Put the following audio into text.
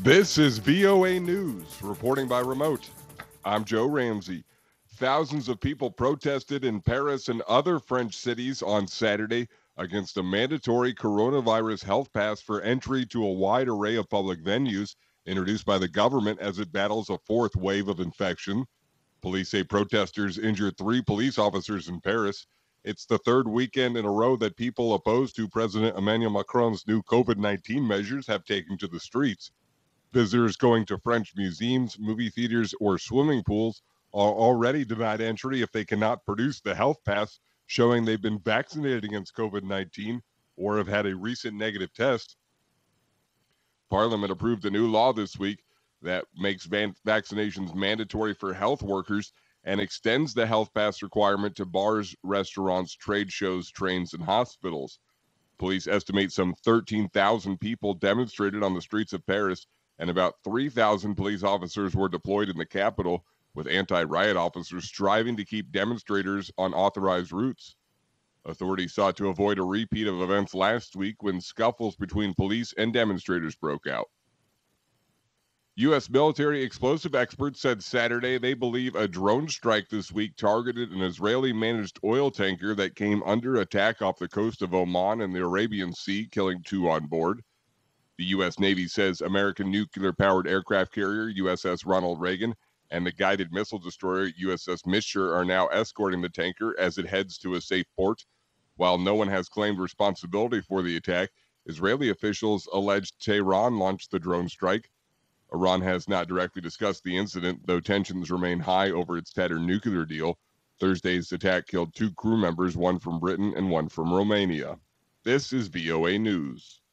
This is VOA News, reporting by remote. I'm Joe Ramsey. Thousands of people protested in Paris and other French cities on Saturday against a mandatory coronavirus health pass for entry to a wide array of public venues introduced by the government as it battles a fourth wave of infection. Police say protesters injured 3 police officers in Paris. It's the third weekend in a row that people opposed to President Emmanuel Macron's new COVID-19 measures have taken to the streets. Visitors going to French museums, movie theaters, or swimming pools are already denied entry if they cannot produce the health pass showing they've been vaccinated against COVID-19 or have had a recent negative test. Parliament approved a new law this week that makes vaccinations mandatory for health workers and extends the health pass requirement to bars, restaurants, trade shows, trains, and hospitals. Police estimate some 13,000 people demonstrated on the streets of Paris, and about 3,000 police officers were deployed in the capital, with anti-riot officers striving to keep demonstrators on authorized routes. Authorities sought to avoid a repeat of events last week when scuffles between police and demonstrators broke out. U.S. military explosive experts said Saturday they believe a drone strike this week targeted an Israeli-managed oil tanker that came under attack off the coast of Oman and the Arabian Sea, killing 2 on board. The U.S. Navy says American nuclear-powered aircraft carrier USS Ronald Reagan and the guided missile destroyer USS Mishra are now escorting the tanker as it heads to a safe port. While no one has claimed responsibility for the attack, Israeli officials alleged Tehran launched the drone strike. Iran has not directly discussed the incident, though tensions remain high over its tattered nuclear deal. Thursday's attack killed 2 crew members, one from Britain and one from Romania. This is VOA News.